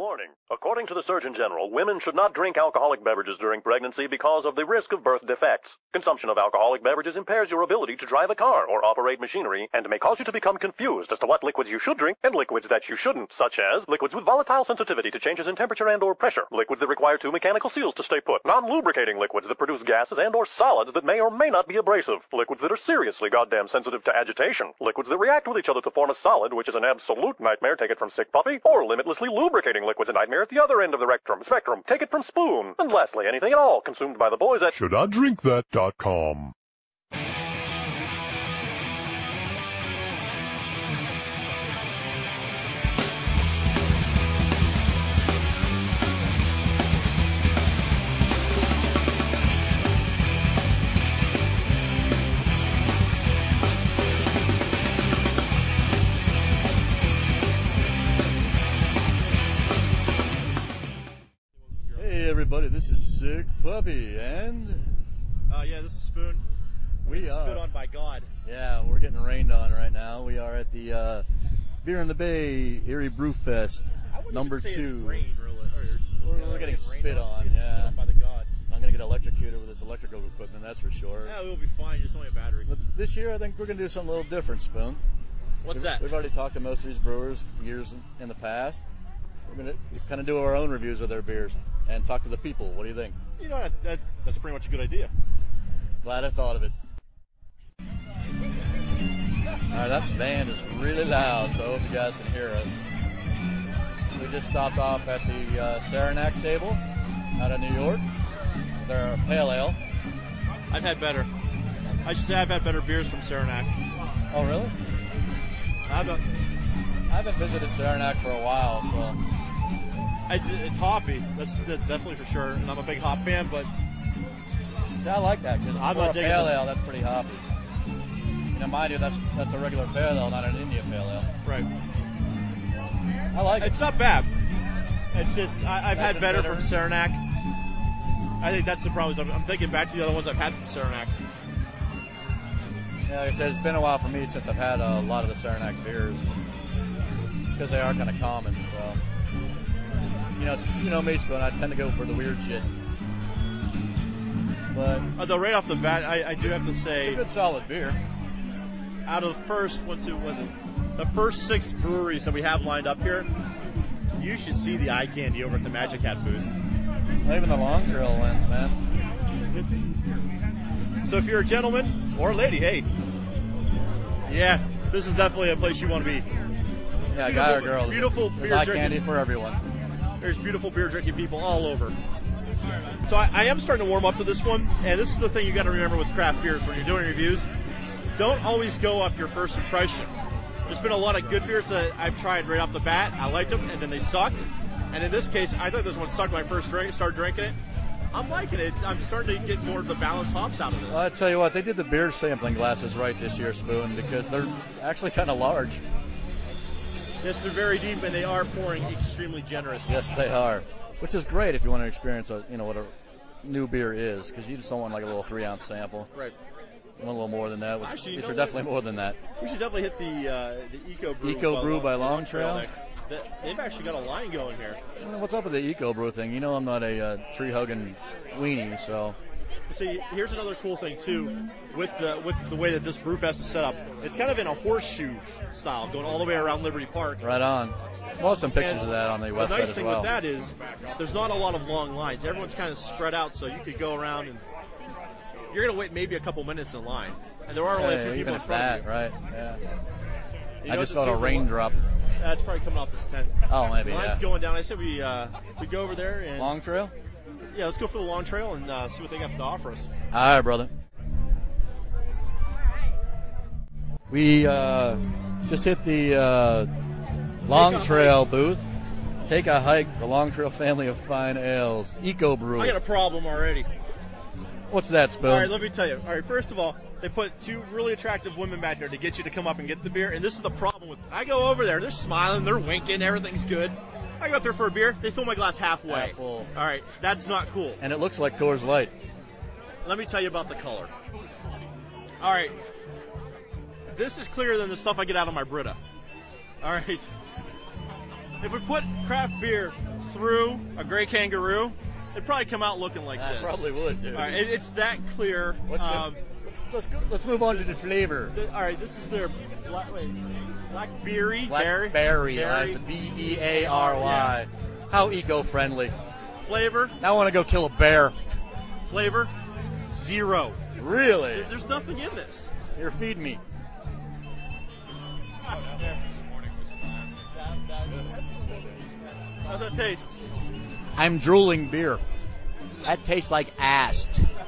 Warning. According to the Surgeon General, women should not drink alcoholic beverages during pregnancy because of the risk of birth defects. Consumption of alcoholic beverages impairs your ability to drive a car or operate machinery and may cause you to become confused as to what liquids you should drink and liquids that you shouldn't, such as liquids with volatile sensitivity to changes in temperature and or pressure, liquids that require two mechanical seals to stay put, non-lubricating liquids that produce gases and or solids that may or may not be abrasive, liquids that are seriously goddamn sensitive to agitation, liquids that react with each other to form a solid, which is an absolute nightmare, take it from Sick Puppy, or limitlessly lubricating liquids, a nightmare at the other end of the spectrum, take it from Spoon, and lastly, anything at all consumed by the boys at ShouldIDrinkThat.com. Hey everybody, this is Sick Puppy, and yeah, this is Spoon. we Spit are. on by God. Yeah, we're getting rained on right now. We are at the Beer in the Bay Erie Brew Fest, I wouldn't number even say 2. It's rain, really. We're getting spit on. It's Yeah, spit on by the gods. I'm gonna get electrocuted with this electrical equipment, that's for sure. Yeah, we'll be fine. It's only a battery. But this year, I think we're gonna do something a little different, Spoon. What's that? We've already talked to most of these brewers years in the past. We're gonna kind of do our own reviews of their beers and talk to the people. What do you think? You know, that's pretty much a good idea. Glad I thought of it. Alright, that band is really loud, so I hope you guys can hear us. We just stopped off at the Saranac table out of New York. They're pale ale. I've had better. I should say I've had better beers from Saranac. Oh, really? I haven't visited Saranac for a while, so. It's hoppy. That's definitely for sure. And I'm a big hop fan, but See, I like that because I'm for a not digging pale this. ale, that's pretty hoppy. You know, mind you, that's a regular pale ale, not an India pale ale. right. I like It's it. not bad. It's just I've Nice had and better bitter. from Saranac. I think that's the problem. Is I'm thinking back to the other ones I've had from Saranac. Yeah, like I said, it's been a while for me since I've had a lot of the Saranac beers because they are kind of common. So, you know me, Spoon. I tend to go for the weird shit. But Although right off the bat, I do have to it's a say, good solid beer. out of the first, the first 6 breweries that we have lined up here, you should see the eye candy over at the Magic Hat booth. Even the Long Trail ones, man. So if you're a gentleman or a lady, hey, yeah, this is definitely a place you want to be. Yeah, guy or girl. Beautiful There's beer eye drinking. candy for everyone. There's beautiful beer drinking people all over. So I am starting to warm up to this one, and this is the thing you got to remember with craft beers when you're doing reviews. Don't always go off your first impression. There's been a lot of good beers that I've tried right off the bat. I liked them, and then they sucked. And in this case, I thought this one sucked when I first started drinking it. I'm liking it. I'm starting to get more of the balanced hops out of this. Well, I tell you what, they did the beer sampling glasses right this year, Spoon, because they're actually kind of large. Yes, they're very deep, and they are pouring extremely generous. Yes, they are. Which is great if you want to experience what a new beer is, because you just don't want like a little 3-ounce sample. Right. You want a little more than that, which Actually, you these know are what? definitely more than that. We should definitely hit the Eco Brew. Eco Brew by Long Trail? next. They've actually got a line going here. Well, what's up with the Eco Brew thing? You know I'm not a tree-hugging weenie, so. See, here's another cool thing too, with the way that this Brewfest is set up. It's kind of in a horseshoe style, going all the way around Liberty Park. Right on. We'll have some pictures And of that on the website The nice as thing well. with that is there's not a lot of long lines. Everyone's kind of spread out, so you could go around and you're going to wait maybe a couple minutes in line. And there are only a few Yeah, people even in at front that, of you. right? Yeah. You I know, just to felt see a the raindrop. It's probably coming off this tent. Oh, maybe, Line's yeah. going down. I said we go over there and Long Trail? yeah, let's go for the Long Trail and see what they got to offer us. All right, brother. We just hit the Long a Trail booth. Take a hike, the Long Trail family of fine ales. Eco Brew. I got a problem already. What's that, Spoon? All right, let me tell you. All right, first of all, they put 2 really attractive women back there to get you to come up and get the beer, and this is the problem with. I go over there, they're smiling, they're winking, everything's good. I go up there for a beer, they fill my glass halfway. Half full. All right, that's not cool. And it looks like Coors Light. Let me tell you about the color. All right, this is clearer than the stuff I get out of my Brita. All right. If we put craft beer through a gray kangaroo, it'd probably come out looking like That this. probably would, dude. All right, it's that clear. Let's move on to the flavor. All right, this is their blackberry. Blackberry. That's B-E-A-R-Y. How eco-friendly. Flavor. Now I want to go kill a bear. Flavor. 0. Really? There's nothing in this. You're feeding me. How's that taste? I'm drooling beer. That tastes like ass.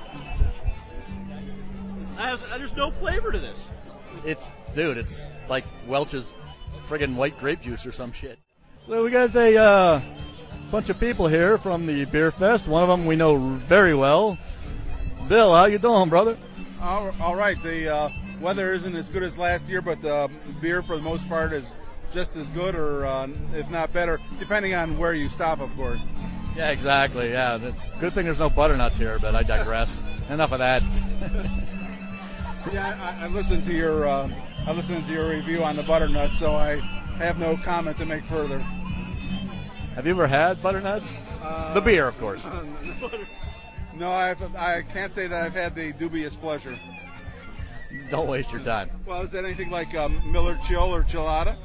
There's no flavor to this. It's like Welch's friggin' white grape juice or some shit. So we got a bunch of people here from the Beer Fest. One of them we know very well. Bill, how you doing, brother? All right. The weather isn't as good as last year, but the beer for the most part is just as good, or if not better, depending on where you stop, of course. Yeah, exactly. Yeah, good thing there's no butternuts here, but I digress. Enough of that. Yeah, I listened to your review on the butternut, so I have no comment to make further. Have you ever had butternuts? The beer, of course. No, I can't say that I've had the dubious pleasure. Don't waste your time. Well, is that anything like Miller Chill or Chilada?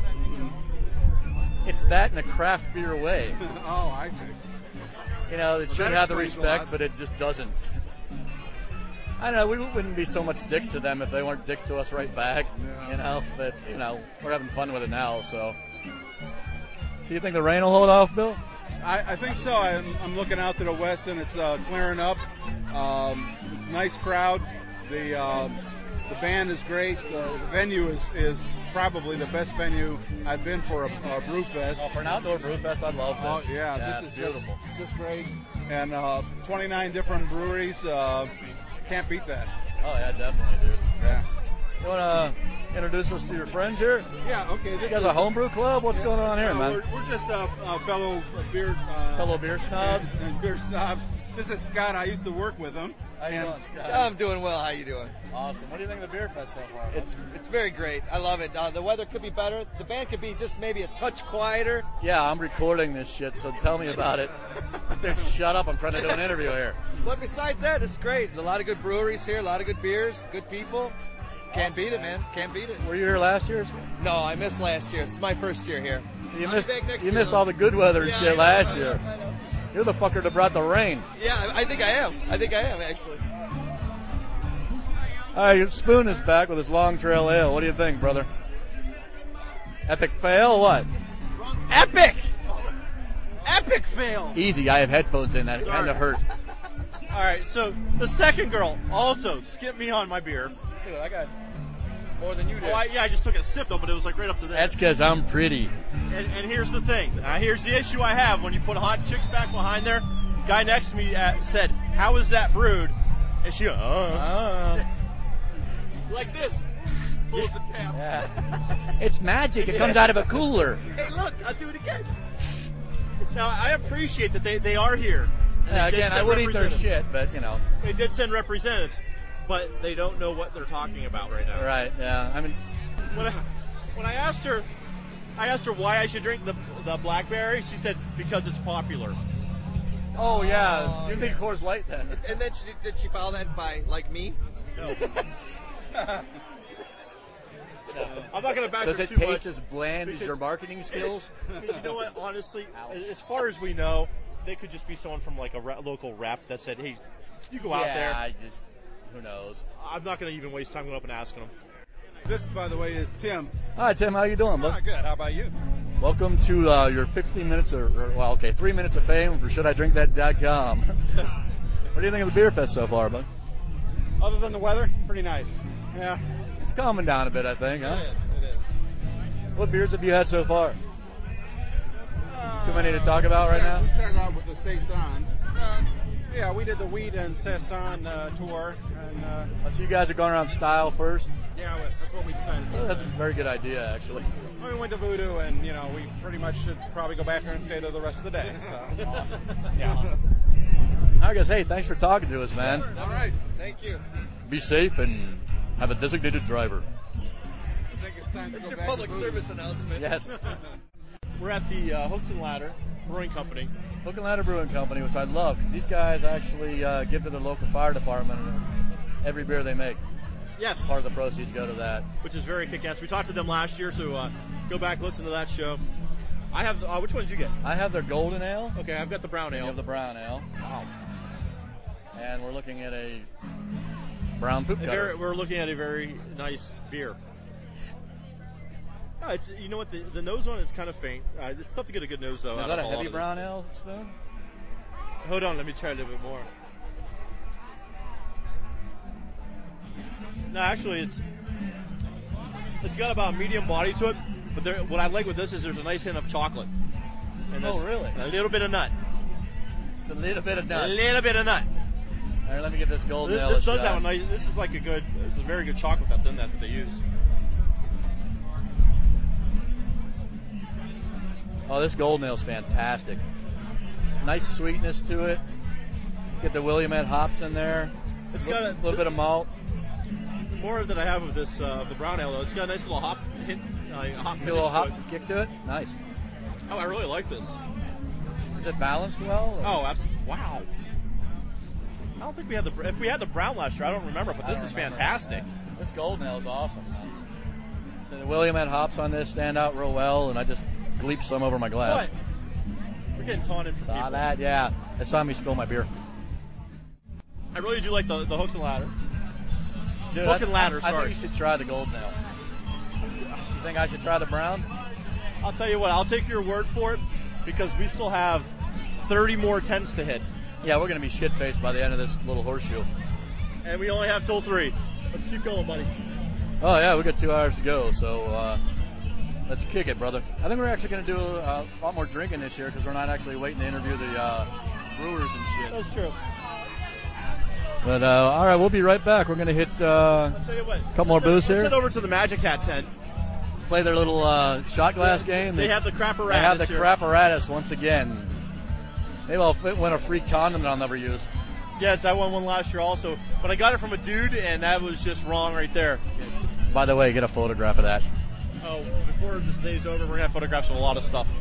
It's that in a craft beer way. Oh, I see. You know, it should that have the explains a respect, lot. but it just doesn't. I don't know, we wouldn't be so much dicks to them if they weren't dicks to us right back, Yeah. you know, but, you know, we're having fun with it now, so. So you think the rain will hold off, Bill? I think so. I'm looking out to the west, and it's clearing up. It's a nice crowd. The band is great. The venue is probably the best venue I've been for a brew fest. Oh, for an outdoor brew fest, I love this. Oh, yeah, this is beautiful. just great. And 29 different breweries. Can't beat that. Oh, yeah, definitely, dude. Yeah. You want to introduce us to your friends here? Yeah. Okay. You guys a homebrew club? What's going on here, man? We're just fellow beer Fellow beer snobs? and beer snobs. This is Scott. I used to work with him. How you doing, Scott? I'm doing well. How you doing? Awesome. What do you think of the beer fest so far? It's very great. I love it. The weather could be better. The band could be just maybe a touch quieter. Yeah, I'm recording this shit, so tell me about it. Shut up, I'm trying to do an interview here. But besides that, it's great. There's a lot of good breweries here, a lot of good beers, good people. Can't beat it, man. Can't beat it. Were you here last year? No, I missed last year. This is my first year here. You I'll be back next you year, missed though. all the good weather and Yeah, shit I know, last I know, year. I know. You're the fucker that brought the rain. Yeah, I think I am. I think I am, actually. All right, Spoon is back with his Long Trail Ale. What do you think, brother? Epic fail or what? Epic! Epic fail! Easy, I have headphones in. That kind of hurt. All right, so the second girl also skipped me on my beer. Dude, I got more than you did. Oh, I just took a sip though, but it was like right up to there. That's because I'm pretty. And here's the thing. Here's the issue I have when you put hot chicks back behind there. Guy next to me said, "How is that brewed?" And she, like this. Pulls the tap. Yeah. It's magic. It comes out of a cooler. Hey, look, I'll do it again. Now I appreciate that they are here. And Yeah, they did again, I send would eat their representatives. shit, but you know. They did send representatives, but they don't know what they're talking about right now. Right? Yeah. I mean, When I asked her why I should drink the blackberry, she said because it's popular. oh yeah. You think Coors Light then? And then did she follow that by, like me? No. I'm not going to back Does her it too taste much. as bland as your marketing skills? Because you know what? Honestly, Ow. as far as we know, they could just be someone from like a local rep that said, "Hey, you go out there." I just, who knows? I'm not going to even waste time going up and asking them. This, by the way, is Tim. Hi Tim, how you doing, bud? Good. How about you? Welcome to your 15 minutes, 3 minutes of fame for ShouldIDrinkThat.com. What do you think of the beer fest so far, bud? Other than the weather, pretty nice. Yeah. It's calming down a bit, I think, huh? It is. What beers have you had so far? Too many to talk about right now? We started out with the Saisons. Yeah, we did the Weed and Saison tour, and So you guys are going around style first? yeah, that's what we decided to do. Oh, that's a very good idea, actually. We went to Voodoo, and we pretty much should probably go back there and stay there the rest of the day. So awesome. Yeah. All right, guys. Hey, thanks for talking to us, man. All right. Thank you. Be safe and have a designated driver. I think it's time to go Your back public to Voodoo. service announcement. Yes. We're at the Hooks and Ladder Brewing Company. Hook and Ladder Brewing Company, which I love, because these guys actually give to their local fire department every beer they make. Yes. Part of the proceeds go to that. Which is very kick-ass. We talked to them last year, so go back and listen to that show. I have, which one did you get? I have their golden ale. Okay, I've got the brown ale. You have the brown ale. Wow. And we're looking at a brown poop cutter. We're looking at a very nice beer. Oh, it's, you know what, the nose on it's kind of faint. It's tough to get a good nose, though. Is that a heavy brown ale, Spoon? Hold on, let me try a little bit more. No, actually, it's got about a medium body to it, but what I like with this is there's a nice hint of chocolate. And really? A little bit of nut. Just a little bit of nut. A little bit of nut. All right, let me get this golden ale. This does have a nice, this is a very good chocolate that's in that they use. Oh, this golden ale is fantastic. Nice sweetness to it. Get the Willamette hops in there. It's got a little bit of malt. The more that I have of this, the brown ale, though, it's got a nice little hop hint, hop finish. A little hop to it. kick to it. Nice. Oh, I really like this. Is it balanced well? Or? Oh, absolutely. Wow. I don't think we had if we had the brown last year, I don't remember, but this is fantastic. This golden ale is awesome. So the Willamette hops on this stand out real well, and I just gleeped some over my glass. What? We're getting taunted from Saw people. that, yeah. They saw me spill my beer. I really do like the Hooks and Ladder. Dude, Hook and Ladder, I sorry. think you should try the golden ale. You think I should try the brown? I'll tell you what, I'll take your word for it, because we still have 30 more 10s to hit. Yeah, we're going to be shit-faced by the end of this little horseshoe. And we only have till 3. Let's keep going, buddy. Oh, yeah, we got 2 hours to go, so let's kick it, brother. I think we're actually going to do a lot more drinking this year because we're not actually waiting to interview the brewers and shit. That's true. But, all right, we'll be right back. We're going to hit a couple more booths here. Let's head over to the Magic Hat tent. Play their little shot glass game. They have the crapparatus. They have the crapparatus once again. Maybe I'll win a free condom that I'll never use. Yes, I won one last year also, but I got it from a dude, and that was just wrong right there. By the way, get a photograph of that. Oh, before this day's over, we're going to have photographs of a lot of stuff.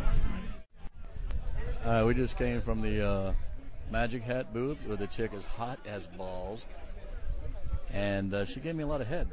We just came from the Magic Hat booth where the chick is hot as balls, and she gave me a lot of head.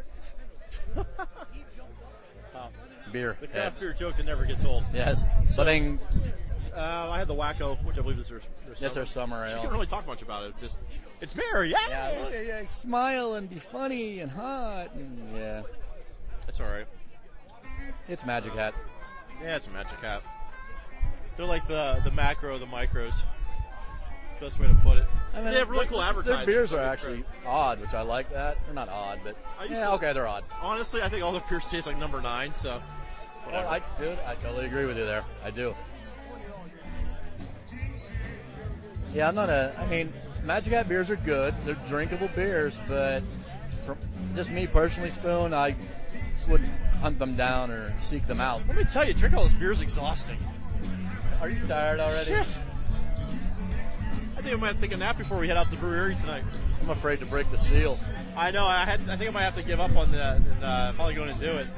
Wow. Beer. The craft beer joke that never gets old. Yes. So, Budding. I had the Wacko, which I believe is their That's their summer ale. She can't really talk much about it. Just, it's beer, yeah. Yeah, smile and be funny and hot. And yeah. It's all right. It's Magic Hat. Yeah, it's a Magic Hat. They're like the macro, the micros. Best way to put it. I mean, they have really cool advertising. Their beers are actually odd, which I like that. They're not odd, but okay, they're odd. Honestly, I think all their beers taste like number 9, so whatever. Well, I totally agree with you there. I do. Yeah, I mean, Magic Hat beers are good. They're drinkable beers, but for just me personally, Spoon, I wouldn't hunt them down or seek them out. Let me tell you, drinking all this beer is exhausting. Are you tired already? Shit. I think I might have to take a nap before we head out to the brewery tonight. I'm afraid to break the seal. I know. I think I might have to give up on that and probably go in and do it.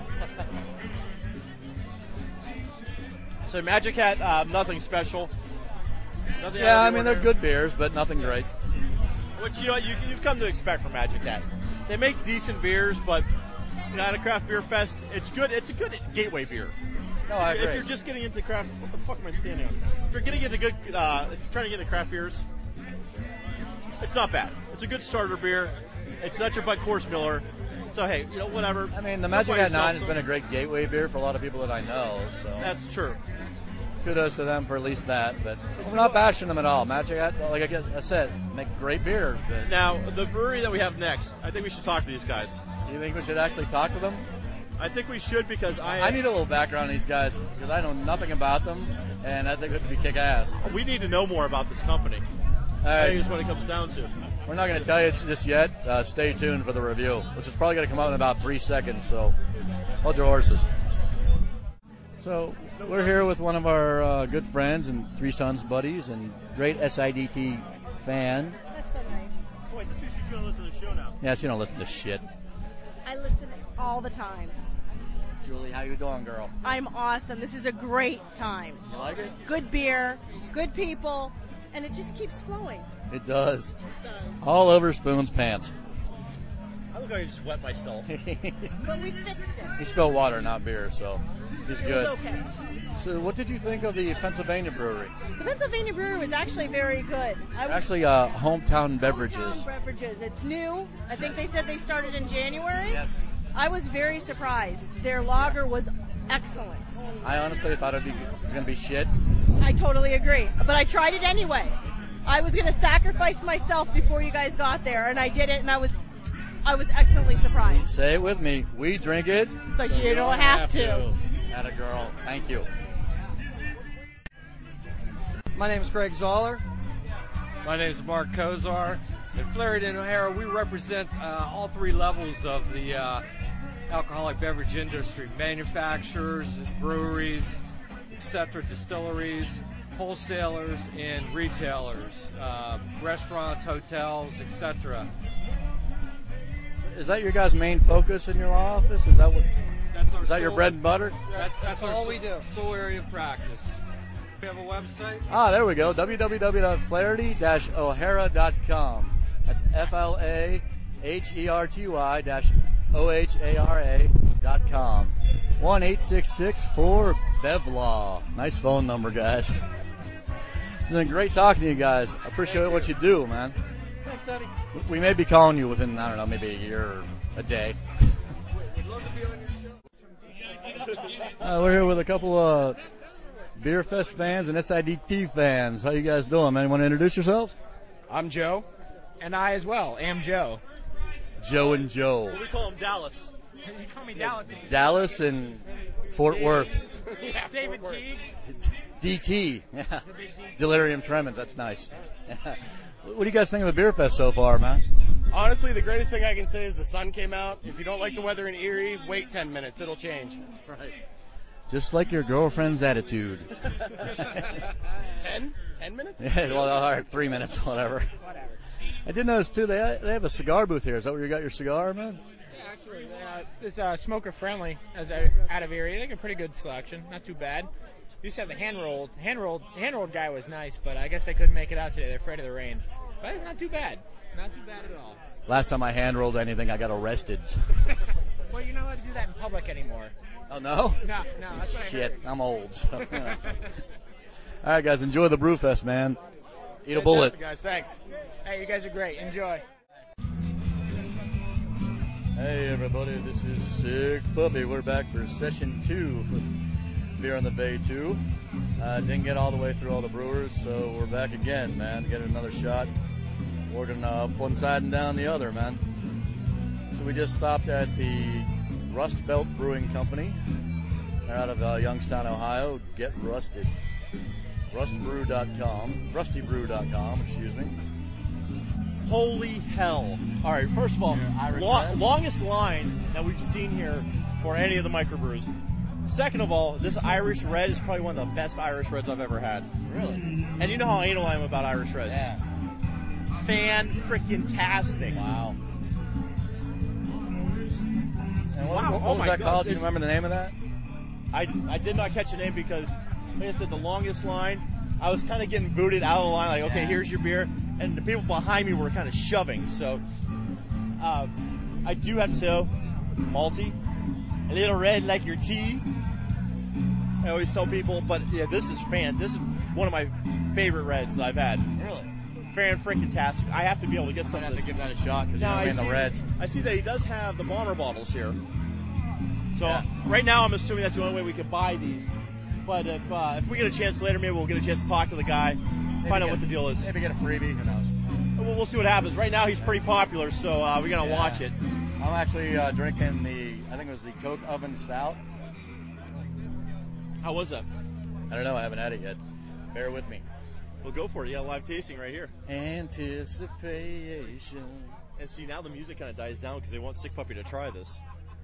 So Magic Hat, nothing special. Nothing yeah, I mean, they're good beers, but nothing great. Which, you know, you've come to expect from Magic Hat. They make decent beers, but at a craft beer fest, it's good. It's a good gateway beer. No, I agree. If you're just getting into craft, what the fuck am I standing on? If you're getting into good, if you're trying to get into craft beers, it's not bad. It's a good starter beer. It's not your Bud Coors Miller. So hey, whatever. I mean, the Magic Hat 9 has been a great gateway beer for a lot of people that I know. So that's true. Kudos to them for at least that, but we're not bashing them at all. Magic Hat, like I said, make great beer. But now, the brewery that we have next, I think we should talk to these guys. You think we should actually talk to them? I think we should because I need a little background on these guys because I know nothing about them, and I think it would be kick-ass. We need to know more about this company. I think is what it comes down to. We're not going to tell you just yet. Stay tuned for the review, which is probably going to come out in about 3 seconds, so hold your horses. So we're here with one of our good friends and Three Sons buddies and great SIDT fan. That's so nice. Oh, wait, this means she's going to listen to the show now. Yeah, she don't listen to shit. I listen all the time. Julie. How you doing, girl? I'm awesome. This is a great time. You like it? Good beer, good people, and it just keeps flowing. It does. It does. All over Spoon's pants. I look like I just wet myself. But we fixed it. He spilled water, not beer, so he's It good. was okay. So what did you think of the Pennsylvania brewery? The Pennsylvania Brewery was actually very good. Actually, hometown beverages. Hometown beverages. It's new. I think they said they started in January. Yes. I was very surprised. Their lager was excellent. I honestly thought it was going to be shit. I totally agree. But I tried it anyway. I was going to sacrifice myself before you guys got there, and I did it, and I was excellently surprised. Say it with me. We drink it. So you don't have to. Atta girl. Thank you. My name is Greg Zoller. My name is Mark Kozar. At Flaherty and O'Hara, we represent all three levels of the alcoholic beverage industry: manufacturers, breweries, etc., distilleries, wholesalers, and retailers, restaurants, hotels, etc. Is that your guys' main focus in your office? Is that what? Is that your bread and butter? That's all we do. Sole area of practice. We have a website. Ah, there we go. www.flaherty-o'hara.com. That's FLAHERTY-OHARA.com. 1-866-4-BEVLAW. Nice phone number, guys. It's been great talking to you guys. I appreciate what you do, man. Thanks, Daddy. We may be calling you within, I don't know, maybe a year or a day. We'd love to be on your show. We're here with a couple of Beer Fest fans and SIDT fans. How you guys doing, man? You want to introduce yourselves? I'm Joe. And I as well am Joe. Joe and Joe. Well, we call him Dallas. You call me Dallas. Dallas and Fort Worth. Yeah, David Teague. DT. Yeah. Delirium Tremens. That's nice. What do you guys think of the Beer Fest so far, man? Honestly, the greatest thing I can say is the sun came out. If you don't like the weather in Erie, wait 10 minutes. It'll change. That's right. Just like your girlfriend's attitude. 10? 10 minutes? Yeah, well, all right, 3 minutes, whatever. I did notice, too, they have a cigar booth here. Is that where you got your cigar, man? Yeah, actually, it's smoker friendly as out of Erie. They got a pretty good selection. Not too bad. Used to have the hand rolled guy was nice, but I guess they couldn't make it out today. They're afraid of the rain. But it's not too bad. Not too bad at all. Last time I hand rolled anything, I got arrested. Well, you're not allowed to do that in public anymore. Oh, no? No, that's what I Shit, heard. I'm old. So. All right, guys, enjoy the Brewfest, man. Eat a bullet. Fantastic, guys. Thanks. Hey, you guys are great. Enjoy. Hey, everybody, this is Sick Puppy. We're back for session 2 for Beer on the Bay 2. Didn't get all the way through all the brewers, so we're back again, man. Get another shot. Working up one side and down the other, man. So we just stopped at the Rust Belt Brewing Company. They're out of Youngstown, Ohio. Get Rusted. Rustybrew.com, excuse me. Holy hell. All right, first of all, longest line that we've seen here for any of the microbrews. Second of all, this Irish Red is probably one of the best Irish Reds I've ever had. Really? And you know how anal I am about Irish Reds. Yeah. Fan-freaking-tastic. Wow. And what Wow, was that called? Do you remember the name of that? I did not catch a name because, like I said, the longest line, I was kind of getting booted out of the line, like, okay, here's your beer. And the people behind me were kind of shoving. So I do have to say, malty, a little red like your tea. I always tell people, but yeah, this is one of my favorite reds that I've had. Really? Fan-freaking-tastic. I have to be able to get some I'm of going to this. have to give that a shot because you know I'm in the Reds. I see that he does have the bomber bottles here. So Yeah. right now I'm assuming that's the only way we could buy these. But if we get a chance later, maybe we'll get a chance to talk to the guy, find out what the deal is. Maybe get a freebie, who knows. We'll see what happens. Right now he's pretty popular, so we're going to watch it. I'm actually drinking I think it was the Coke Oven Stout. How was that? I don't know, I haven't had it yet. Bear with me. We'll go for it. Yeah, live tasting right here. Anticipation. And see, now the music kind of dies down because they want Sick Puppy to try this.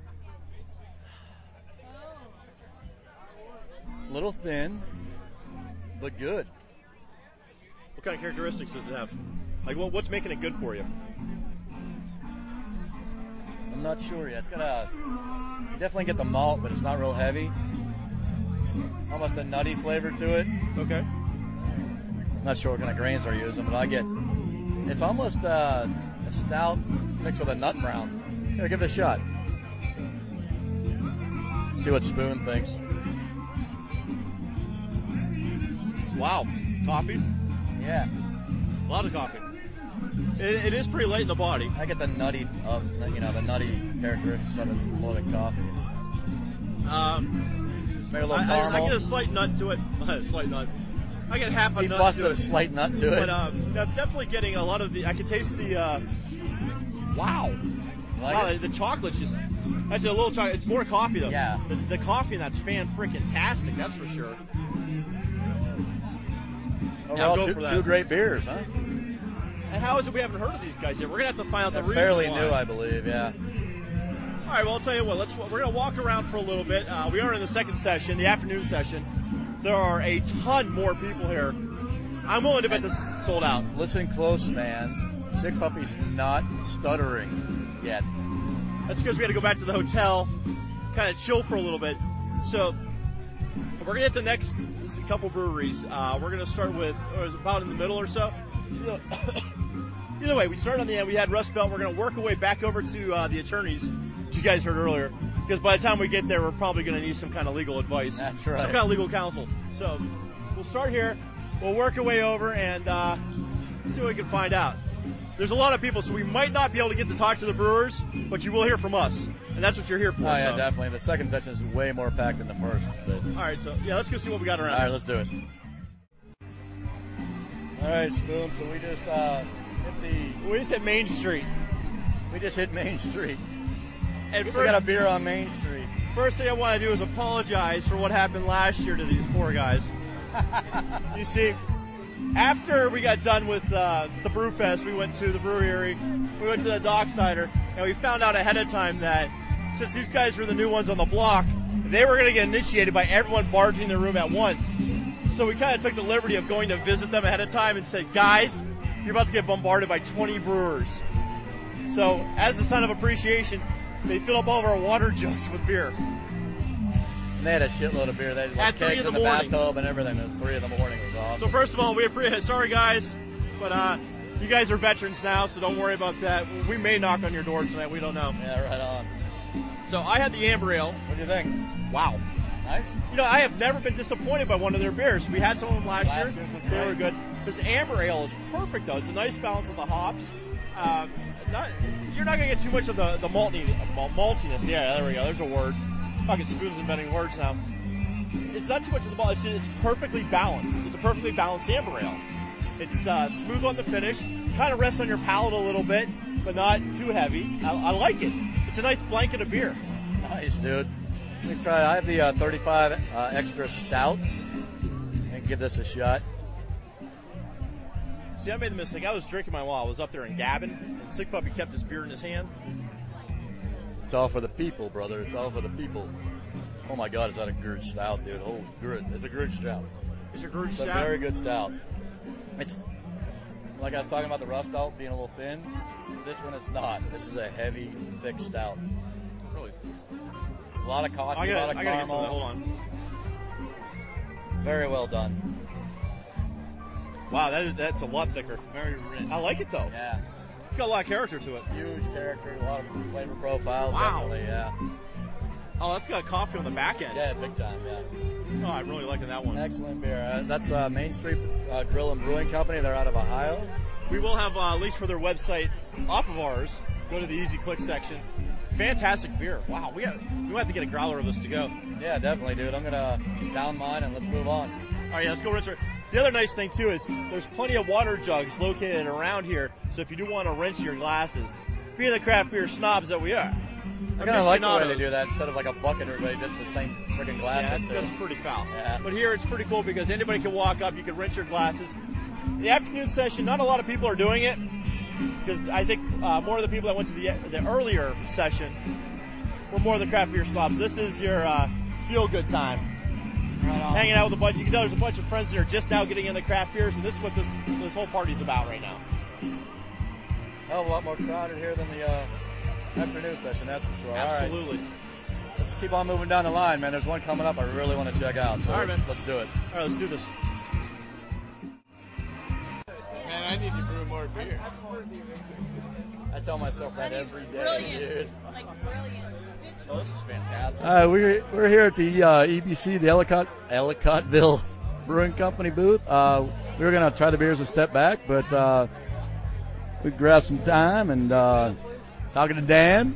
Little thin, but good. What kind of characteristics does it have? Like, what's making it good for you? I'm not sure yet. It's got you definitely get the malt, but it's not real heavy. Almost a nutty flavor to it. Okay. Not sure what kind of grains they're using, but it's almost a stout mixed with a nut brown. Here, give it a shot. See what Spoon thinks. Wow. Coffee? Yeah. A lot of coffee. It is pretty late in the body. I get the nutty the nutty characteristics of it more than coffee. Maybe a little caramel. I get a slight nut to it. A slight nut. I get half a He nut busted to a it. slight nut to it. But I'm definitely getting a lot of the. I can taste the. Wow. Like the chocolate's just. That's a little chocolate. It's more coffee though. Yeah. The coffee in that's fan-freaking-tastic. That's for sure. Overall, go for that. two great beers, huh? And how is it we haven't heard of these guys yet? We're gonna have to find out the They're reason fairly why. new, I believe. Yeah. All right, well, I'll tell you what. We're going to walk around for a little bit. We are in the second session, the afternoon session. There are a ton more people here. I'm willing to bet this is sold out. Listen close, fans. Sick Puppy's not stuttering yet. That's because we had to go back to the hotel, kind of chill for a little bit. So we're going to hit the next couple breweries. We're going to start with about in the middle or so. Either way, we started on the end. We had Rust Belt. We're going to work our way back over to the attorneys, which you guys heard earlier, because by the time we get there, we're probably going to need some kind of legal advice. That's right. Some kind of legal counsel. So we'll start here. We'll work our way over and see what we can find out. There's a lot of people, so we might not be able to get to talk to the brewers, but you will hear from us, and that's what you're here for. Oh, yeah, so. definitely. The second section is way more packed than the first. But... All right, so yeah, let's go see what we got around. All right, let's do it. All right, Spoon. So we just We just hit Main Street. We just hit Main Street. And we first, got a beer on Main Street. First thing I want to do is apologize for what happened last year to these poor guys. You see, after we got done with the Brewfest, we went to the brewery, we went to the Docksider, and we found out ahead of time that since these guys were the new ones on the block, they were going to get initiated by everyone barging in the room at once. So we kind of took the liberty of going to visit them ahead of time and said, guys, you're about to get bombarded by 20 brewers. So as a sign of appreciation, they filled up all of our water jugs with beer. And they had a shitload of beer. They had At 3 kegs in in the the morning. bathtub and everything. At 3 in the morning was awesome. So first of all, we appreciate. Sorry guys, but you guys are veterans now, so don't worry about that. We may knock on your door tonight. We don't know. Yeah, right on. So I had the Amber Ale. What do you think? Wow. Nice. You know, I have never been disappointed by one of their beers. We had some of them last year. They were good. This Amber Ale is perfect, though. It's a nice balance of the hops. You're not going to get too much of the maltiness. Yeah, there we go. There's a word. Fucking Spoon's inventing words now. It's not too much of the malt. It's perfectly balanced. It's a perfectly balanced Amber Ale. It's smooth on the finish. Kind of rests on your palate a little bit, but not too heavy. I like it. It's a nice blanket of beer. Nice, dude. Let me try. I have the 35 extra stout. And give this a shot. See, I made the mistake. I was drinking mine while I was up there in Gavin, and Sick Puppy kept his beer in his hand. It's all for the people, brother. It's all for the people. Oh my God, is that a good stout, dude? Oh, good. It's a good stout. It's a good It's stout. a very good stout. It's like I was talking about the Rust Belt being a little thin. This one is not. This is a heavy, thick stout. Really? A lot of coffee, a lot of I gotta get some of that. caramel. Hold on. Very well done. Wow, that's a lot thicker. It's very rich. I like it though. Yeah. It's got a lot of character to it. Huge character, a lot of flavor profile. Wow. Definitely, yeah. Oh, that's got coffee on the back end. Yeah, big time, yeah. Oh, I'm really liking that one. Excellent beer. That's Main Street Grill and Brewing Company. They're out of Ohio. We will have links for their website off of ours. Go to the Easy Click section. Fantastic beer. Wow, we might have to get a growler of this to go. Yeah, definitely, dude. I'm gonna down mine and let's move on. All right, yeah, let's go rinse it. The other nice thing too is there's plenty of water jugs located around here. So if you do want to rinse your glasses, being the craft beer snobs that we are, I kind of like the way they do that. Instead of like a bucket, everybody dips the same freaking glass Yeah, into. that's pretty foul. Yeah. But here it's pretty cool because anybody can walk up, you can rinse your glasses. The afternoon session, not a lot of people are doing it because I think more of the people that went to the earlier session were more of the craft beer snobs. This is your feel-good time. Hanging out with a bunch. You can tell there's a bunch of friends that are just now getting into craft beers, and this is what this whole party's about right now. Hell of a lot more crowded here than the afternoon session, that's for sure. Absolutely. All right. Let's keep on moving down the line, man. There's one coming up I really want to check out. So all right, man. Let's do it. All right, let's do this. Man, I need to brew more beer. I tell myself that every day, Brilliant. dude. Like brilliant. Oh, this is fantastic. We're here at the EBC, the Ellicottville Brewing Company booth. We were going to try the beers a step back, but we grabbed some time and talking to Dan.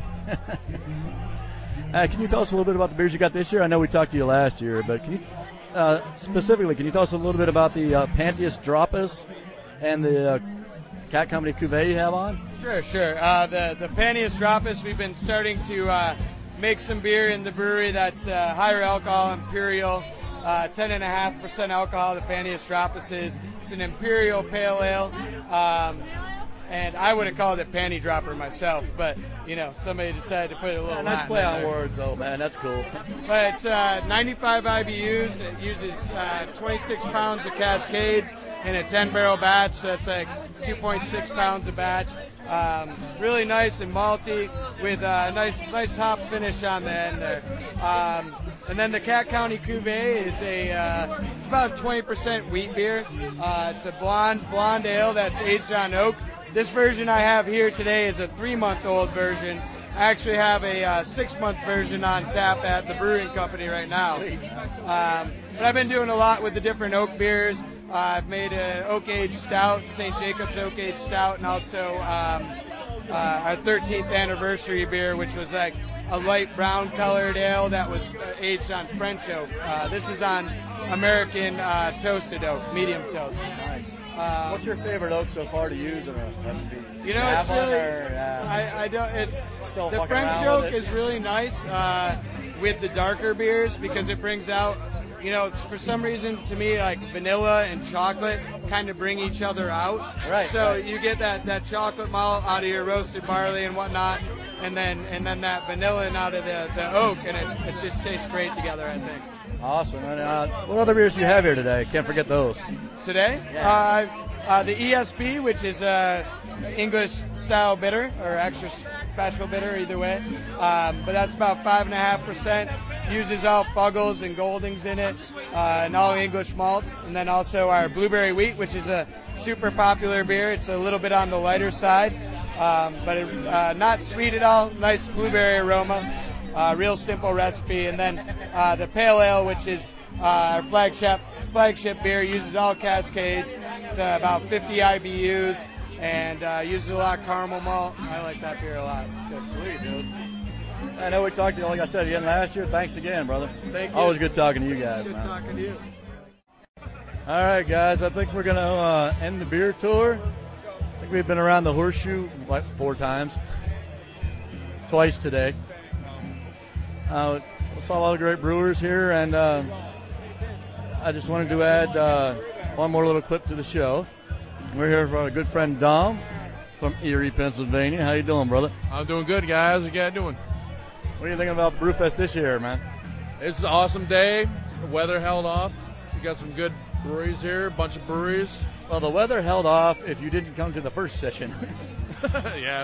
Can you tell us a little bit about the beers you got this year? I know we talked to you last year, but can you specifically, can you tell us a little bit about the Pantheus Dropus and the Cat Company Cuvée you have on? Sure. The Pantheus Dropus, we've been starting to make some beer in the brewery that's higher alcohol, imperial, 10.5% alcohol. The Pantheus Dropus is. It's an imperial pale ale. And I would have called it Panty Dropper myself, but, somebody decided to put a little nice Latin play in on there. words, though, man. That's cool. But it's 95 IBUs. It uses 26 pounds of Cascades in a 10-barrel batch, so that's like 2.6 pounds a batch. Really nice and malty with a nice hop finish on the end there. And then the Cat County Cuvée is it's about 20% wheat beer. It's a blonde ale that's aged on oak. This version I have here today is a 3-month-old version. I actually have a 6-month version on tap at the brewing company right now. But I've been doing a lot with the different oak beers. I've made an oak-aged stout, St. Jacob's oak-aged stout, and also our 13th anniversary beer, which was like a light brown-colored ale that was aged on French oak. This is on American toasted oak, medium toast. Nice. What's your favorite oak so far to use in a recipe? It's really, I don't. It's still the French oak is really nice with the darker beers because it brings out. For some reason, to me, like vanilla and chocolate kind of bring each other out. Right. So you get that chocolate malt out of your roasted barley and whatnot, and then that vanilla out of the oak, and it just tastes great together, I think. Awesome. And what other beers do you have here today? Can't forget those. Today, the ESB, which is English style bitter or extra special bitter, either way. But that's about 5.5%. Uses all Fuggles and Goldings in it, and all English malts. And then also our Blueberry Wheat, which is a super popular beer. It's a little bit on the lighter side, but not sweet at all. Nice blueberry aroma. Real simple recipe. And then the Pale Ale, which is our flagship beer, uses all Cascades. It's about 50 IBUs and uses a lot of caramel malt. I like that beer a lot. It's good. Sweet, dude. I know we talked to you, like I said, again last year. Thanks again, brother. Thank you. Always good talking to you guys, Good man. talking to you. All right, guys. I think we're going to end the beer tour. I think we've been around the Horseshoe like 4 times. Twice today. Saw a lot of great brewers here, and I just wanted to add one more little clip to the show. We're here for our good friend Dom from Erie, Pennsylvania. How you doing, brother? I'm doing good, guys. What you guys doing? What are you thinking about Brewfest this year, man? It's an awesome day. The weather held off. We got some good breweries here, a bunch of breweries. Well, the weather held off if you didn't come to the first session. Yeah,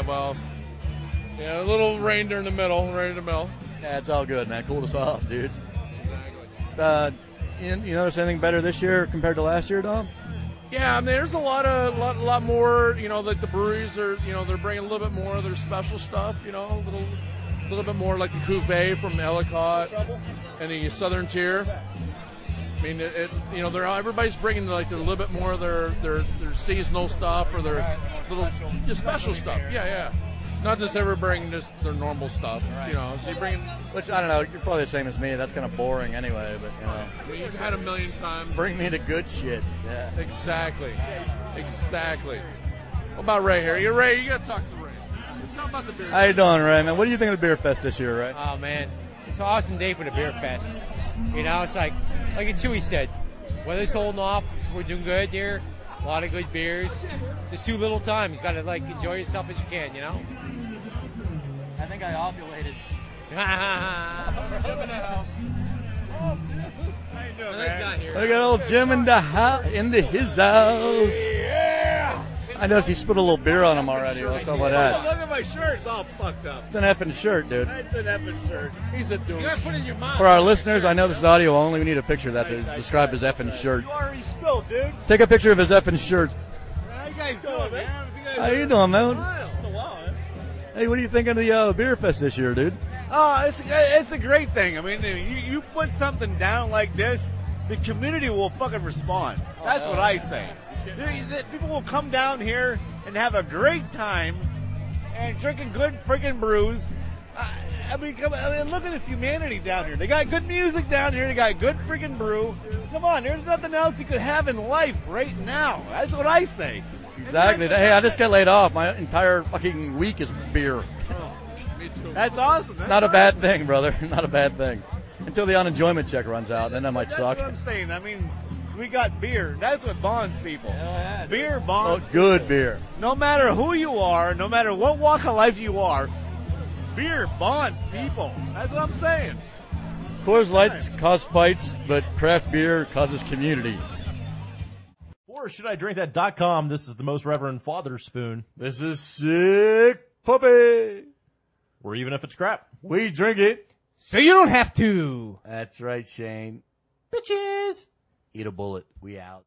a little rain during the middle, Yeah, it's all good, man. Cooled us off, dude. Exactly. You notice anything better this year compared to last year, Dom? Yeah, I mean, there's a lot more. Like the breweries are, they're bringing a little bit more of their special stuff. A little bit more like the Cuvée from Ellicott and the Southern Tier. I mean, everybody's bringing like a little bit more of their seasonal stuff or their little special stuff. Yeah. Not just ever bring just their normal stuff, So you bring, which I don't know. You're probably the same as me. That's kind of boring anyway. But I mean, you've had a million times. Bring me the good shit. Yeah. Exactly. What about Ray here? You're Ray. You got to talk to Ray. Talk about the beer. How you doing, Ray? Man, what do you think of the Beer Fest this year, Ray? Oh man, it's an awesome day for the Beer Fest. It's like Chewy said, weather's holding off. We're doing good here. A lot of good beers. Just too little time. You got to enjoy yourself as you can. I think I ovulated. Jim in the house. How you doing, man? We got old Jim in his house. Yeah. I noticed he spit a little beer on him already. What's up with that? Look at my shirt. It's all fucked up. It's an effing shirt, dude. It's an effing shirt. He's a douche. You gotta put it in your mouth. For our listeners, I know this is audio only. We need a picture of that to describe his effing shirt. You already spilled, dude. Take a picture of his effing shirt. How you guys doing, man? How you doing, man? Been a while, man. Hey, what do you think of the beer fest this year, dude? It's a great thing. I mean, you put something down like this, the community will fucking respond. That's what I say. People will come down here and have a great time and drinking good freaking brews. I mean, look at this humanity down here. They got good music down here. They got good freaking brew. Come on, there's nothing else you could have in life right now. That's what I say. Exactly. Hey, I just got laid off. My entire fucking week is beer. Me too. That's awesome. It's not a bad thing, brother. Not a bad thing. Until the unemployment check runs out, then that might suck. That's what I'm saying. I mean, we got beer. That's what bonds people. Beer bonds. Oh, good beer. No matter who you are, no matter what walk of life you are, beer bonds people. That's what I'm saying. Coors Lights cause fights, but craft beer causes community. For ShouldIDrinkThat.com, this is the Most Reverend Father Spoon. This is sick puppy. Or even if it's crap, we drink it. So you don't have to. That's right, Shane. bitches. Eat a bullet. We out.